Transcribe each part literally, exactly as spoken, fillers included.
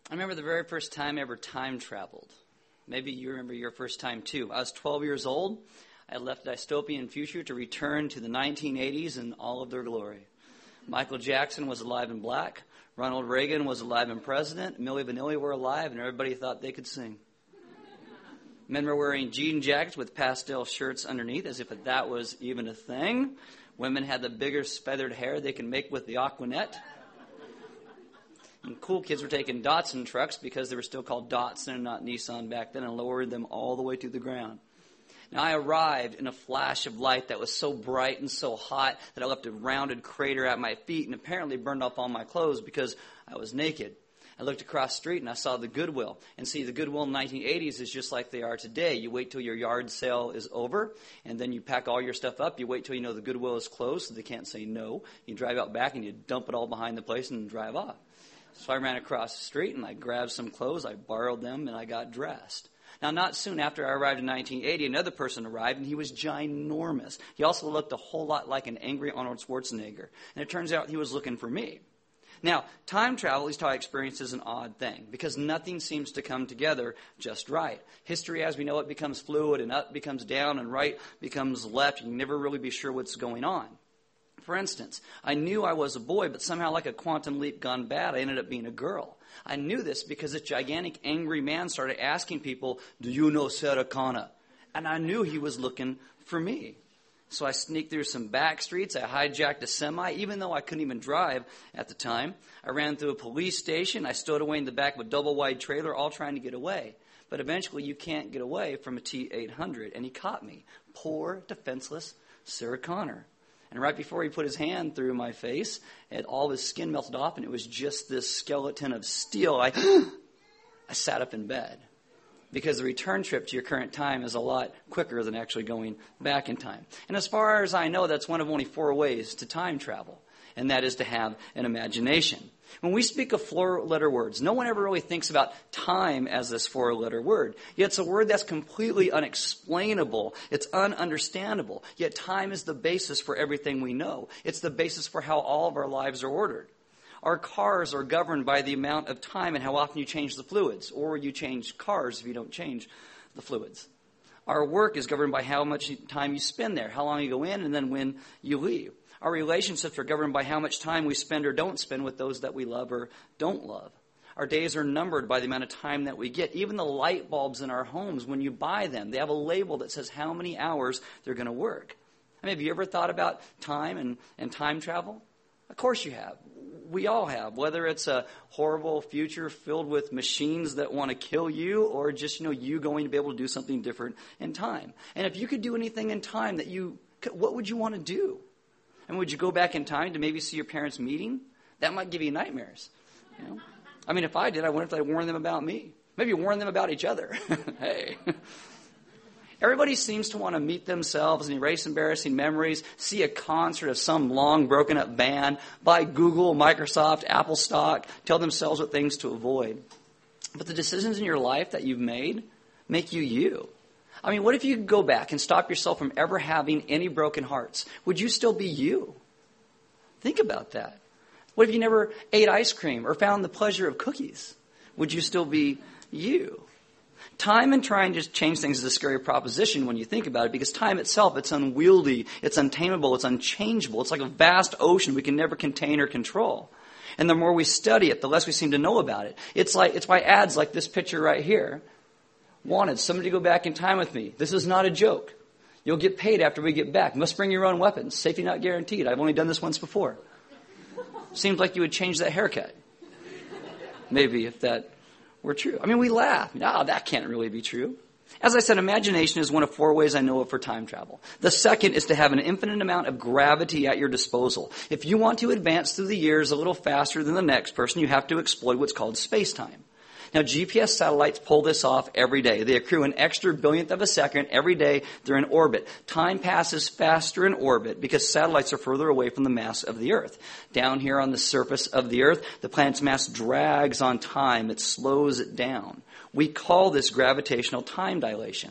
I remember the very first time I ever time traveled. Maybe you remember your first time too. I was twelve years old. I left a dystopian future to return to the nineteen eighties in all of their glory. Michael Jackson was alive and black. Ronald Reagan was alive and president. Milli Vanilli were alive, and everybody thought they could sing. Men were wearing jean jackets with pastel shirts underneath, as if that was even a thing. Women had the biggest feathered hair they could make with the Aquanet. And cool kids were taking Datsun trucks because they were still called Datsun and not Nissan back then, and lowered them all the way to the ground. Now, I arrived in a flash of light that was so bright and so hot that I left a rounded crater at my feet and apparently burned off all my clothes because I was naked. I looked across the street and I saw the Goodwill. And see, the Goodwill in the nineteen eighties is just like they are today. You wait till your yard sale is over, and then you pack all your stuff up. You wait till you know the Goodwill is closed so they can't say no. You drive out back and you dump it all behind the place and drive off. So I ran across the street and I grabbed some clothes, I borrowed them, and I got dressed. Now, not soon after I arrived in nineteen eighty, another person arrived, and he was ginormous. He also looked a whole lot like an angry Arnold Schwarzenegger. And it turns out he was looking for me. Now, time travel, at least how I experience, is an odd thing, because nothing seems to come together just right. History, as we know it, becomes fluid, and up becomes down, and right becomes left. You can never really be sure what's going on. For instance, I knew I was a boy, but somehow, like a quantum leap gone bad, I ended up being a girl. I knew this because this gigantic, angry man started asking people, "Do you know Sarah Connor?" And I knew he was looking for me. So I sneaked through some back streets. I hijacked a semi, even though I couldn't even drive at the time. I ran through a police station. I stowed away in the back of a double-wide trailer, all trying to get away. But eventually, you can't get away from a T eight hundred, and he caught me. Poor, defenseless Sarah Connor. And right before he put his hand through my face, and all his skin melted off, and it was just this skeleton of steel, I, I sat up in bed. Because the return trip to your current time is a lot quicker than actually going back in time. And as far as I know, that's one of only four ways to time travel, and that is to have an imagination. When we speak of four-letter words, no one ever really thinks about time as this four-letter word. Yet it's a word that's completely unexplainable. It's ununderstandable. Yet time is the basis for everything we know. It's the basis for how all of our lives are ordered. Our cars are governed by the amount of time and how often you change the fluids, or you change cars if you don't change the fluids. Our work is governed by how much time you spend there, how long you go in, and then when you leave. Our relationships are governed by how much time we spend or don't spend with those that we love or don't love. Our days are numbered by the amount of time that we get. Even the light bulbs in our homes, when you buy them, they have a label that says how many hours they're going to work. I mean, have you ever thought about time and, and time travel? Of course you have. We all have, whether it's a horrible future filled with machines that want to kill you, or just, you know, you going to be able to do something different in time. And if you could do anything in time that you could, what would you want to do? And would you go back in time to maybe see your parents' meeting? That might give you nightmares. You know? I mean, if I did, I wonder if I'd warn them about me. Maybe warn them about each other. Hey. Everybody seems to want to meet themselves and erase embarrassing memories, see a concert of some long broken up band, buy Google, Microsoft, Apple stock, tell themselves what things to avoid. But the decisions in your life that you've made make you you. I mean, what if you could go back and stop yourself from ever having any broken hearts? Would you still be you? Think about that. What if you never ate ice cream or found the pleasure of cookies? Would you still be you? Time and trying to change things is a scary proposition when you think about it, because time itself, it's unwieldy, it's untamable, it's unchangeable. It's like a vast ocean we can never contain or control. And the more we study it, the less we seem to know about it. It's like it's why ads like this picture right here. Wanted somebody to go back in time with me. This is not a joke. You'll get paid after we get back. Must bring your own weapons. Safety not guaranteed. I've only done this once before. Seems like you would change that haircut. Maybe if that were true. I mean, we laugh. No, that can't really be true. As I said, imagination is one of four ways I know of for time travel. The second is to have an infinite amount of gravity at your disposal. If you want to advance through the years a little faster than the next person, you have to exploit what's called space-time. Now, G P S satellites pull this off every day. They accrue an extra billionth of a second every day they're in orbit. Time passes faster in orbit because satellites are further away from the mass of the Earth. Down here on the surface of the Earth, the planet's mass drags on time. It slows it down. We call this gravitational time dilation.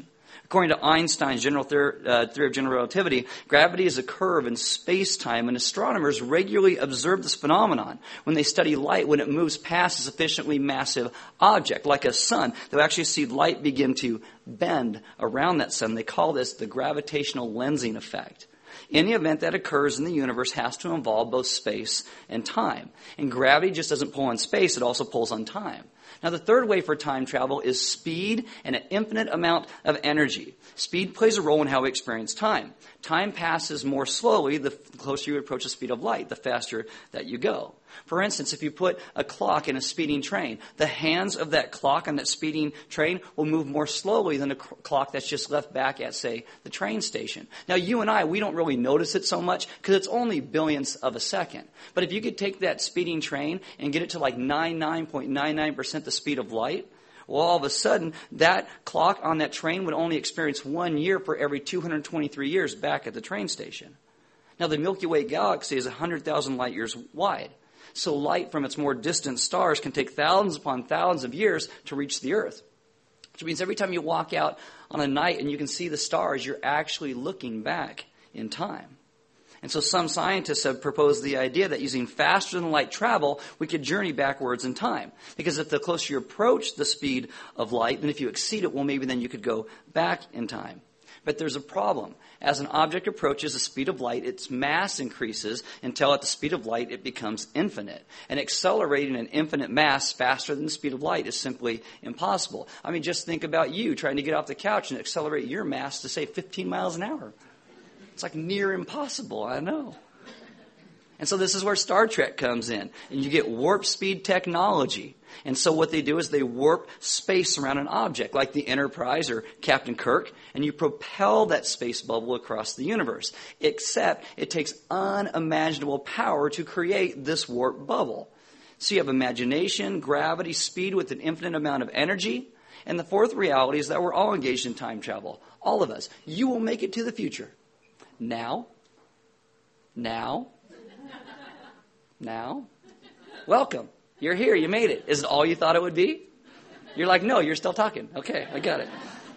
According to Einstein's general theory, uh, theory of general relativity, gravity is a curve in space-time, and astronomers regularly observe this phenomenon when they study light when it moves past a sufficiently massive object, like a sun. They'll actually see light begin to bend around that sun. They call this the gravitational lensing effect. Any event that occurs in the universe has to involve both space and time. And gravity just doesn't pull on space, it also pulls on time. Now, the third way for time travel is speed and an infinite amount of energy. Speed plays a role in how we experience time. Time passes more slowly the closer you approach the speed of light, the faster that you go. For instance, if you put a clock in a speeding train, the hands of that clock on that speeding train will move more slowly than a clock that's just left back at, say, the train station. Now, you and I, we don't really notice it so much because it's only billionths of a second. But if you could take that speeding train and get it to like ninety-nine point nine nine percent the speed of light, well, all of a sudden, that clock on that train would only experience one year for every two hundred twenty-three years back at the train station. Now, the Milky Way galaxy is one hundred thousand light years wide. So light from its more distant stars can take thousands upon thousands of years to reach the Earth. Which means every time you walk out on a night and you can see the stars, you're actually looking back in time. And so some scientists have proposed the idea that using faster than light travel, we could journey backwards in time. Because if the closer you approach the speed of light, then if you exceed it, well, maybe then you could go back in time. But there's a problem. As an object approaches the speed of light, its mass increases until at the speed of light it becomes infinite. And accelerating an infinite mass faster than the speed of light is simply impossible. I mean, just think about you trying to get off the couch and accelerate your mass to, say, fifteen miles an hour. It's like near impossible, I know. And so this is where Star Trek comes in. And you get warp speed technology. And so what they do is they warp space around an object, like the Enterprise or Captain Kirk, and you propel that space bubble across the universe. Except it takes unimaginable power to create this warp bubble. So you have imagination, gravity, speed with an infinite amount of energy. And the fourth reality is that we're all engaged in time travel. All of us. You will make it to the future. Now. Now. Now. Welcome. You're here. You made it. Is it all you thought it would be? You're like, no, you're still talking. Okay, I got it.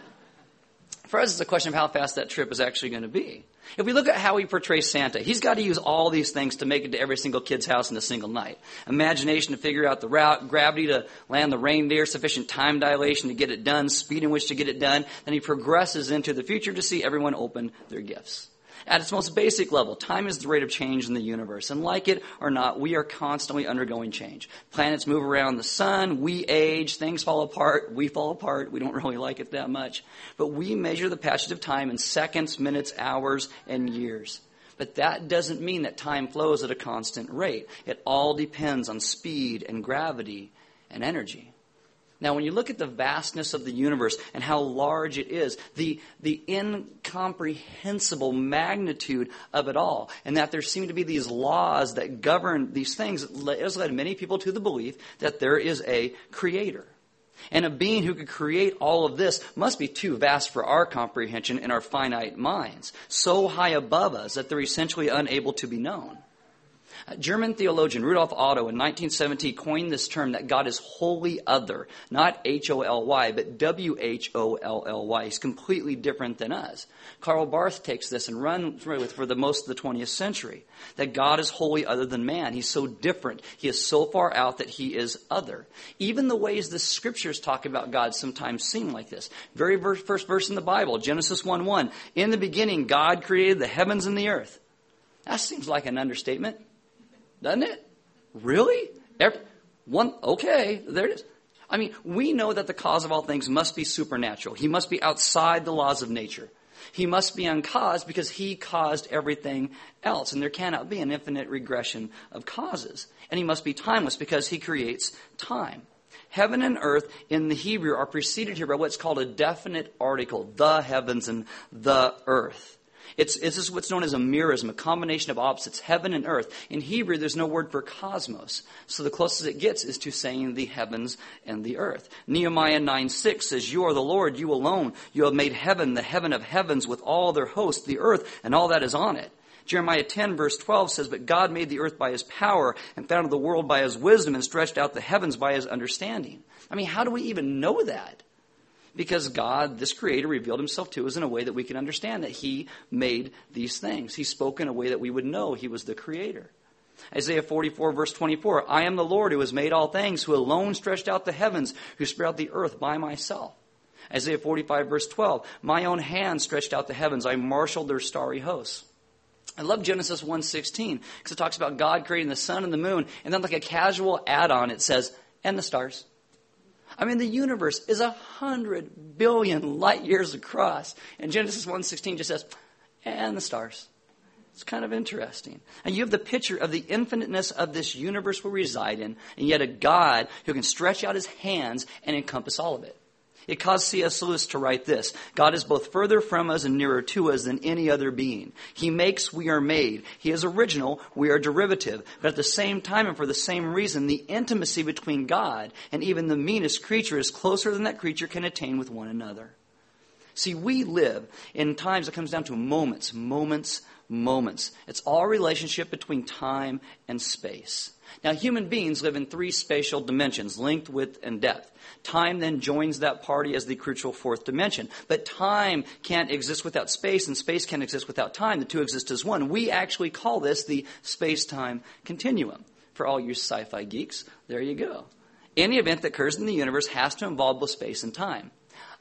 For us, it's a question of how fast that trip is actually going to be. If we look at how he portrays Santa, he's got to use all these things to make it to every single kid's house in a single night. Imagination to figure out the route, gravity to land the reindeer, sufficient time dilation to get it done, speed in which to get it done. Then he progresses into the future to see everyone open their gifts. At its most basic level, time is the rate of change in the universe. And like it or not, we are constantly undergoing change. Planets move around the sun, we age, things fall apart, we fall apart. We don't really like it that much. But we measure the passage of time in seconds, minutes, hours, and years. But that doesn't mean that time flows at a constant rate. It all depends on speed and gravity and energy. Now, when you look at the vastness of the universe and how large it is, the, the incomprehensible magnitude of it all, and that there seem to be these laws that govern these things, has led many people to the belief that there is a creator. And a being who could create all of this must be too vast for our comprehension in our finite minds, so high above us that they're essentially unable to be known. German theologian Rudolf Otto in nineteen seventeen coined this term that God is wholly other, not H O L Y, but W H O L L Y. He's completely different than us. Karl Barth takes this and runs with for the most of the twentieth century, that God is wholly other than man. He's so different. He is so far out that he is other. Even the ways the scriptures talk about God sometimes seem like this. Very verse, first verse in the Bible, Genesis one one. In the beginning, God created the heavens and the earth. That seems like an understatement. Doesn't it? Really? Every, one, okay, there it is. I mean, we know that the cause of all things must be supernatural. He must be outside the laws of nature. He must be uncaused because he caused everything else. And there cannot be an infinite regression of causes. And he must be timeless because he creates time. Heaven and earth in the Hebrew are preceded here by what's called a definite article, the heavens and the earth. It's, this is what's known as a merism, a combination of opposites, heaven and earth. In Hebrew, there's no word for cosmos. So the closest it gets is to saying the heavens and the earth. Nehemiah nine six says, you are the Lord, you alone. You have made heaven, the heaven of heavens, with all their hosts, the earth, and all that is on it. Jeremiah ten verse twelve says, but God made the earth by his power and founded the world by his wisdom and stretched out the heavens by his understanding. I mean, how do we even know that? Because God, this creator, revealed himself to us in a way that we can understand that he made these things. He spoke in a way that we would know he was the creator. Isaiah forty-four, verse twenty-four, I am the Lord who has made all things, who alone stretched out the heavens, who spread out the earth by myself. Isaiah forty-five, verse twelve, my own hand stretched out the heavens, I marshaled their starry hosts. I love Genesis one sixteen, because it talks about God creating the sun and the moon, and then like a casual add-on, it says, and the stars. I mean, the universe is a hundred billion light years across. And Genesis one sixteen just says, and the stars. It's kind of interesting. And you have the picture of the infiniteness of this universe we reside in, and yet a God who can stretch out his hands and encompass all of it. It caused C S Lewis to write this, God is both further from us and nearer to us than any other being. He makes, we are made. He is original, we are derivative. But at the same time and for the same reason, the intimacy between God and even the meanest creature is closer than that creature can attain with one another. See, we live in times that comes down to moments, moments, moments. It's all relationship between time and space. Now, human beings live in three spatial dimensions, length, width, and depth. Time then joins that party as the crucial fourth dimension. But time can't exist without space, and space can't exist without time. The two exist as one. We actually call this the space-time continuum. For all you sci-fi geeks, there you go. Any event that occurs in the universe has to involve both space and time,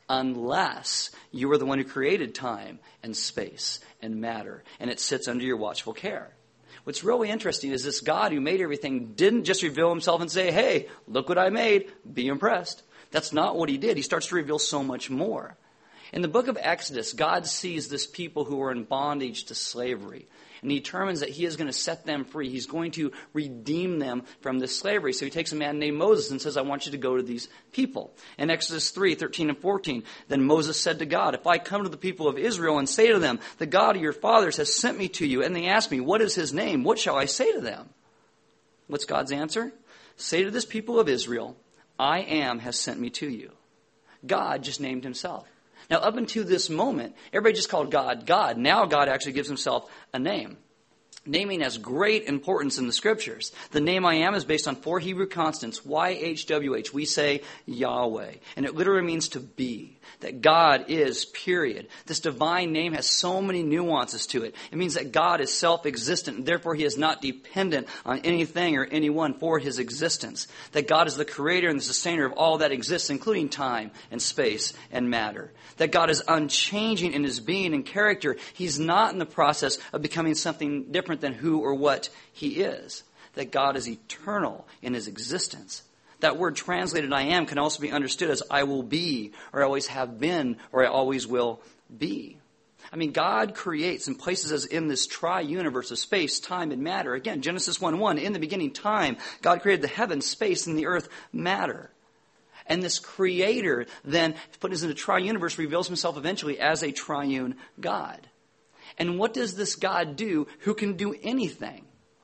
unless you are the one who created time and space and matter, and it sits under your watchful care. What's really interesting is this God who made everything didn't just reveal himself and say, hey, look what I made, be impressed. That's not what he did. He starts to reveal so much more. In the book of Exodus, God sees this people who are in bondage to slavery. And he determines that he is going to set them free. He's going to redeem them from this slavery. So he takes a man named Moses and says, I want you to go to these people. In Exodus three, thirteen and fourteen, then Moses said to God, if I come to the people of Israel and say to them, the God of your fathers has sent me to you, and they ask me, what is his name? What shall I say to them? What's God's answer? Say to this people of Israel, I am has sent me to you. God just named himself. Now, up until this moment, everybody just called God God. Now God actually gives himself a name. Naming has great importance in the scriptures. The name I am is based on four Hebrew constants, Y H W H. We say Yahweh. And it literally means to be. That God is, period. This divine name has so many nuances to it. It means that God is self-existent, and therefore he is not dependent on anything or anyone for his existence. That God is the creator and the sustainer of all that exists, including time and space and matter. That God is unchanging in his being and character. He's not in the process of becoming something different than who or what he is. That God is eternal in his existence. That word translated I am can also be understood as I will be, or I always have been, or I always will be. I mean, God creates and places us in this tri-universe of space, time, and matter. Again, Genesis one one, in the beginning, time. God created the heavens, space, and the earth, matter. And this creator then, put us in a tri-universe, reveals himself eventually as a triune God. And what does this God do who can do anything?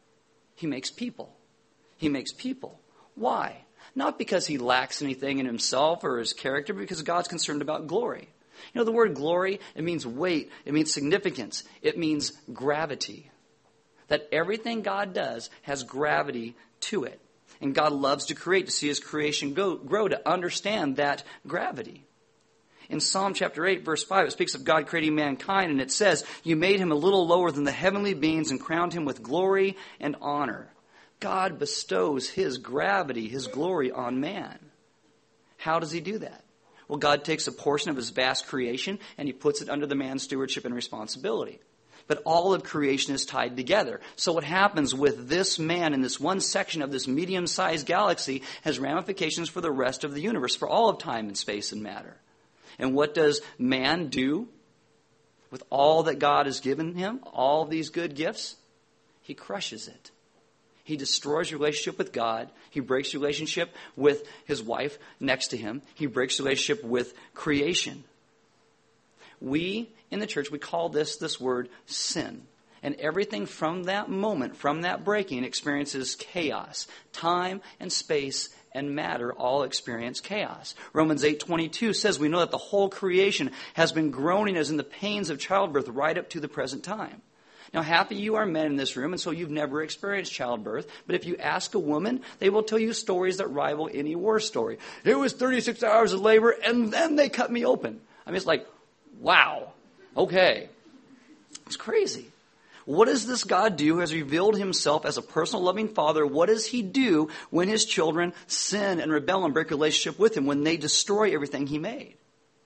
He makes people. He makes people. Why? Not because he lacks anything in himself or his character, but because God's concerned about glory. You know, the word glory, it means weight, it means significance, it means gravity. That everything God does has gravity to it. And God loves to create, to see his creation go, grow, to understand that gravity. In Psalm chapter eight, verse five, it speaks of God creating mankind, and it says, you made him a little lower than the heavenly beings and crowned him with glory and honor. God bestows his gravity, his glory on man. How does he do that? Well, God takes a portion of his vast creation and he puts it under the man's stewardship and responsibility. But all of creation is tied together. So what happens with this man in this one section of this medium-sized galaxy has ramifications for the rest of the universe, for all of time and space and matter. And what does man do with all that God has given him, all these good gifts? He crushes it. He destroys relationship with God. He breaks relationship with his wife next to him. He breaks relationship with creation. We, in the church, we call this, this word sin. And everything from that moment, from that breaking, experiences chaos. Time and space and matter all experience chaos. Romans eight twenty-two says we know that the whole creation has been groaning as in the pains of childbirth right up to the present time. Now, happy you are men in this room, and so you've never experienced childbirth. But if you ask a woman, they will tell you stories that rival any war story. It was thirty-six hours of labor, and then they cut me open. I mean, it's like, wow, okay. It's crazy. What does this God do who has revealed himself as a personal loving father? What does he do when his children sin and rebel and break relationship with him, when they destroy everything he made?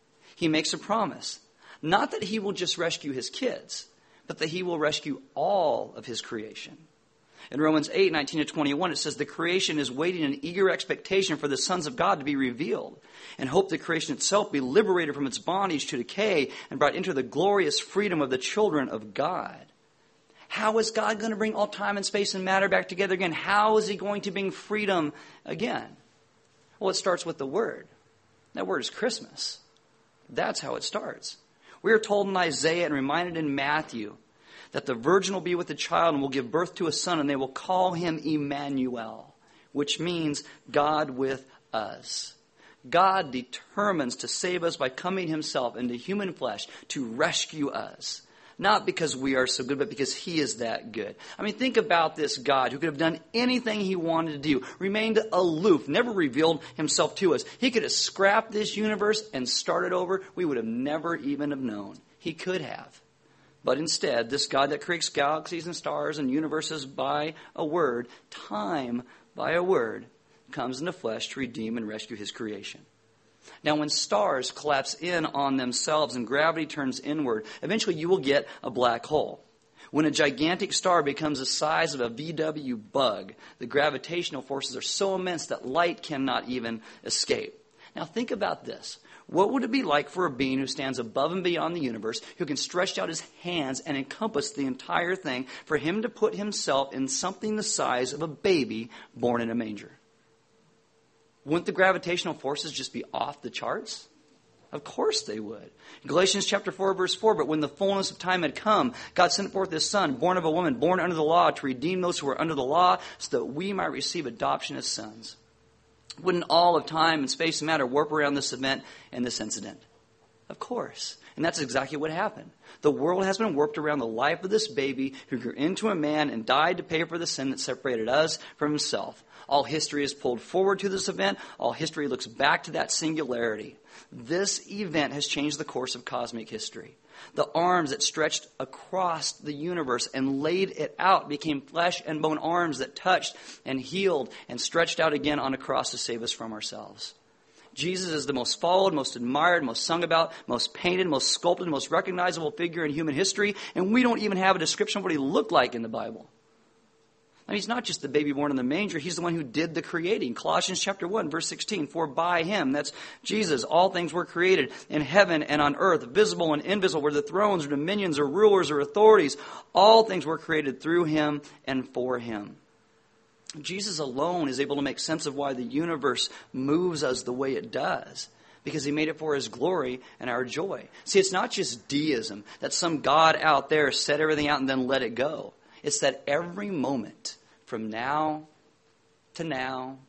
He makes a promise. Not that he will just rescue his kids, but that he will rescue all of his creation. In Romans eight, nineteen to twenty-one, it says, the creation is waiting in eager expectation for the sons of God to be revealed, and hope the creation itself be liberated from its bondage to decay and brought into the glorious freedom of the children of God. How is God going to bring all time and space and matter back together again? How is he going to bring freedom again? Well, it starts with the Word. That word is Christmas. That's how it starts. We are told in Isaiah and reminded in Matthew that the virgin will be with a child and will give birth to a son, and they will call him Emmanuel, which means God with us. God determines to save us by coming himself into human flesh to rescue us. Not because we are so good, but because he is that good. I mean, think about this God who could have done anything he wanted to do, remained aloof, never revealed himself to us. He could have scrapped this universe and started over. We would have never even have known. He could have. But instead, this God that creates galaxies and stars and universes by a word, time by a word, comes into flesh to redeem and rescue his creation. Now, when stars collapse in on themselves and gravity turns inward, eventually you will get a black hole. When a gigantic star becomes the size of a V W bug, the gravitational forces are so immense that light cannot even escape. Now, think about this. What would it be like for a being who stands above and beyond the universe, who can stretch out his hands and encompass the entire thing, for him to put himself in something the size of a baby born in a manger? Wouldn't the gravitational forces just be off the charts? Of course they would. Galatians chapter four, verse four, but when the fullness of time had come, God sent forth his Son, born of a woman, born under the law, to redeem those who were under the law, so that we might receive adoption as sons. Wouldn't all of time and space and matter warp around this event and this incident? Of course. And that's exactly what happened. The world has been warped around the life of this baby who grew into a man and died to pay for the sin that separated us from himself. All history is pulled forward to this event. All history looks back to that singularity. This event has changed the course of cosmic history. The arms that stretched across the universe and laid it out became flesh and bone arms that touched and healed and stretched out again on a cross to save us from ourselves. Jesus is the most followed, most admired, most sung about, most painted, most sculpted, most recognizable figure in human history, and we don't even have a description of what he looked like in the Bible. I mean, he's not just the baby born in the manger. He's the one who did the creating. Colossians chapter one, verse sixteen, for by him, that's Jesus, all things were created in heaven and on earth, visible and invisible, whether thrones or dominions or rulers or authorities. All things were created through him and for him. Jesus alone is able to make sense of why the universe moves us the way it does, because he made it for his glory and our joy. See, it's not just deism, that some God out there set everything out and then let it go. It's that every moment, from now to now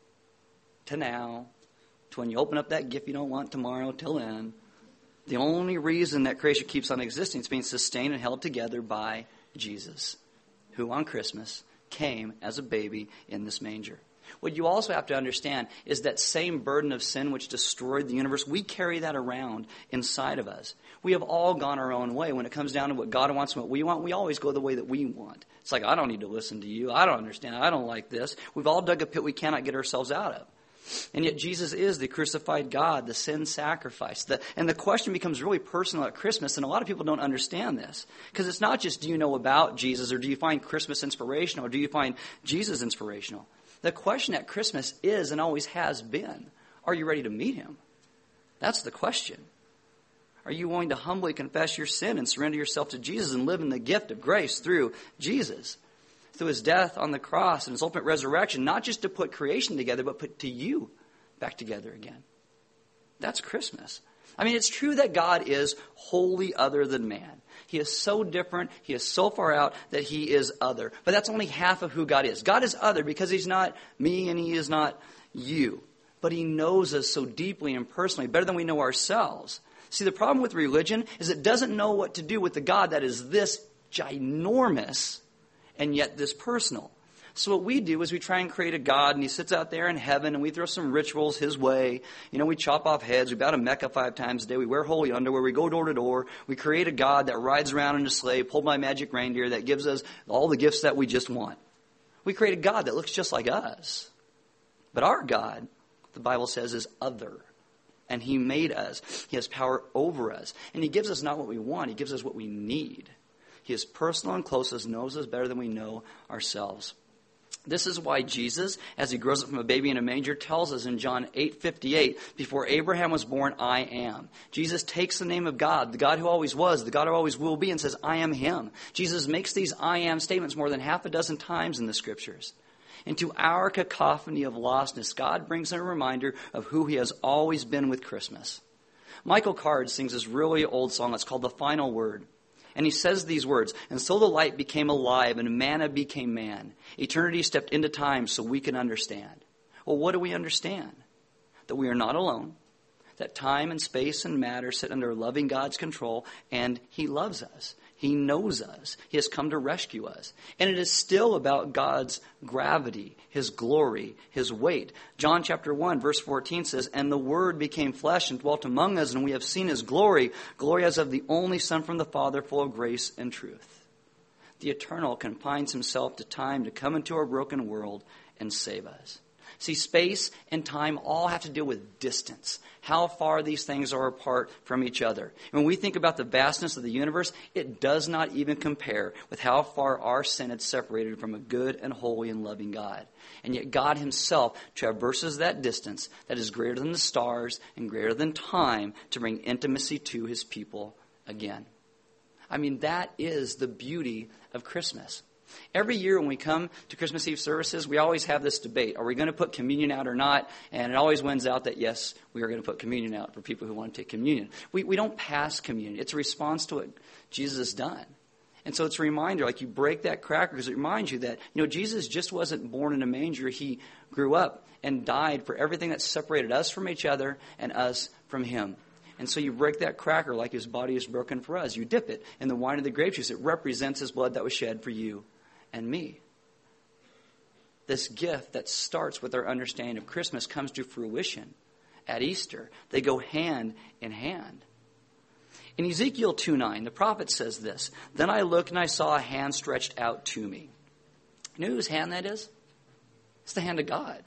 to now, to when you open up that gift you don't want tomorrow till then, the only reason that creation keeps on existing is being sustained and held together by Jesus, who on Christmas came as a baby in this manger. What you also have to understand is that same burden of sin which destroyed the universe, we carry that around inside of us. We have all gone our own way. When it comes down to what God wants and what we want, we always go the way that we want. It's like, I don't need to listen to you. I don't understand. I don't like this. We've all dug a pit we cannot get ourselves out of. And yet Jesus is the crucified God, the sin sacrifice. The, and the question becomes really personal at Christmas, and a lot of people don't understand this. Because it's not just, do you know about Jesus, or do you find Christmas inspirational, or do you find Jesus inspirational? The question at Christmas is, and always has been, are you ready to meet him? That's the question. Are you willing to humbly confess your sin and surrender yourself to Jesus and live in the gift of grace through Jesus? Through his death on the cross and his ultimate resurrection, not just to put creation together, but put to you back together again. That's Christmas. I mean, it's true that God is wholly other than man. He is so different, he is so far out that he is other. But that's only half of who God is. God is other because he's not me and he is not you. But he knows us so deeply and personally, better than we know ourselves. See, the problem with religion is it doesn't know what to do with the God that is this ginormous and yet this personal. So what we do is we try and create a God, and he sits out there in heaven, and we throw some rituals his way. You know, we chop off heads. We bow to Mecca five times a day. We wear holy underwear. We go door to door. We create a God that rides around in a sleigh, pulled by magic reindeer, that gives us all the gifts that we just want. We create a God that looks just like us. But our God, the Bible says, is other. And he made us. He has power over us. And he gives us not what we want. He gives us what we need. He is personal and closest, knows us better than we know ourselves. This is why Jesus, as he grows up from a baby in a manger, tells us in John eight fifty-eight, before Abraham was born, I am. Jesus takes the name of God, the God who always was, the God who always will be, and says, I am him. Jesus makes these I am statements more than half a dozen times in the scriptures. Into our cacophony of lostness, God brings a reminder of who he has always been with Christmas. Michael Card sings this really old song. It's called The Final Word. And he says these words, and so the light became alive and manna became man. Eternity stepped into time so we can understand. Well, what do we understand? That we are not alone. That time and space and matter sit under loving God's control, and he loves us. He knows us. He has come to rescue us. And it is still about God's gravity, his glory, his weight. John chapter one, verse fourteen says, and the Word became flesh and dwelt among us, and we have seen his glory, glory as of the only Son from the Father, full of grace and truth. The eternal confines himself to time to come into our broken world and save us. See, space and time all have to do with distance, how far these things are apart from each other. When we think about the vastness of the universe, it does not even compare with how far our sin had separated from a good and holy and loving God. And yet God himself traverses that distance that is greater than the stars and greater than time to bring intimacy to his people again. I mean, that is the beauty of Christmas. Every year when we come to Christmas Eve services, we always have this debate. Are we going to put communion out or not? And it always wins out that, yes, we are going to put communion out for people who want to take communion. We, we don't pass communion. It's a response to what Jesus has done. And so it's a reminder, like you break that cracker because it reminds you that, you know, Jesus just wasn't born in a manger. He grew up and died for everything that separated us from each other and us from him. And so you break that cracker like his body is broken for us. You dip it in the wine of the grape juice. It represents his blood that was shed for you and me. This gift that starts with our understanding of Christmas comes to fruition at Easter. They go hand in hand. In Ezekiel two nine, the prophet says this, then I looked and I saw a hand stretched out to me. You know whose hand that is? It's the hand of God.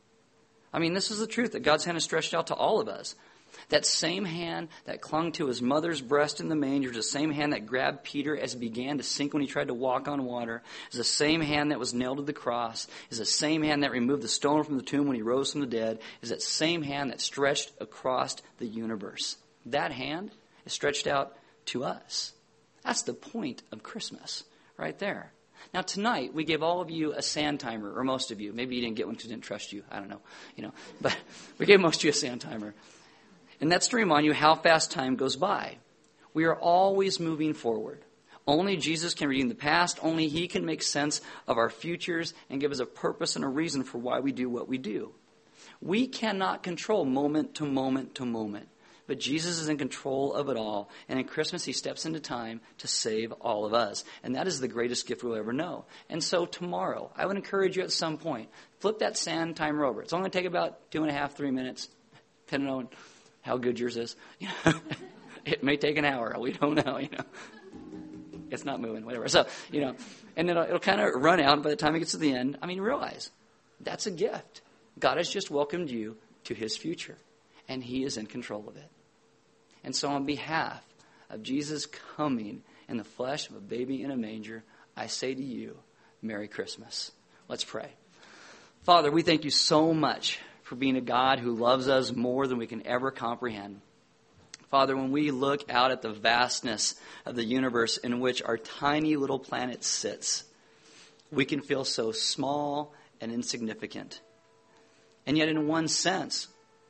I mean, this is the truth, that God's hand is stretched out to all of us. That same hand that clung to his mother's breast in the manger is the same hand that grabbed Peter as he began to sink when he tried to walk on water. Is the same hand that was nailed to the cross. Is the same hand that removed the stone from the tomb when he rose from the dead. Is that same hand that stretched across the universe. That hand is stretched out to us. That's the point of Christmas right there. Now tonight we gave all of you a sand timer, or most of you. Maybe you didn't get one because we didn't trust you. I don't know, you know, but we gave most of you a sand timer. And that's to remind you how fast time goes by. We are always moving forward. Only Jesus can redeem the past. Only he can make sense of our futures and give us a purpose and a reason for why we do what we do. We cannot control moment to moment to moment. But Jesus is in control of it all. And in Christmas, he steps into time to save all of us. And that is the greatest gift we'll ever know. And so tomorrow, I would encourage you at some point, flip that sand timer over. It's only going to take about two and a half, three minutes, depending on how good yours is. You know, it may take an hour. We don't know, you know. It's not moving, whatever. So, you know, and it'll, it'll kind of run out by the time it gets to the end. I mean, realize that's a gift. God has just welcomed you to his future, and he is in control of it. And so on behalf of Jesus coming in the flesh of a baby in a manger, I say to you, Merry Christmas. Let's pray. Father, we thank you so much for being a God who loves us more than we can ever comprehend. Father, when we look out at the vastness of the universe in which our tiny little planet sits, we can feel so small and insignificant. And yet in one sense,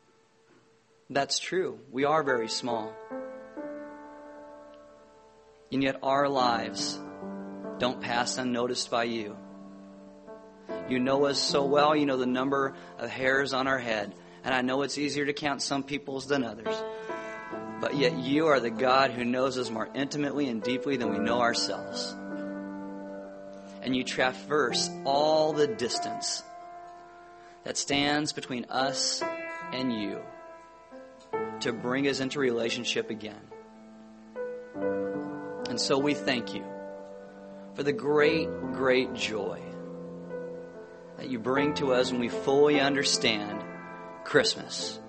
that's true. We are very small. And yet our lives don't pass unnoticed by you. You know us so well. You know the number of hairs on our head. And I know it's easier to count some people's than others. But yet you are the God who knows us more intimately and deeply than we know ourselves. And you traverse all the distance that stands between us and you to bring us into relationship again. And so we thank you for the great, great joy that you bring to us when we fully understand Christmas.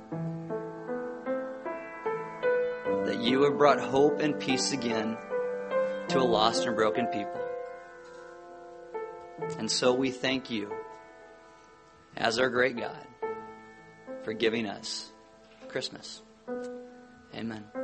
That you have brought hope and peace again to a lost and broken people. And so we thank you, as our great God, for giving us Christmas. Amen.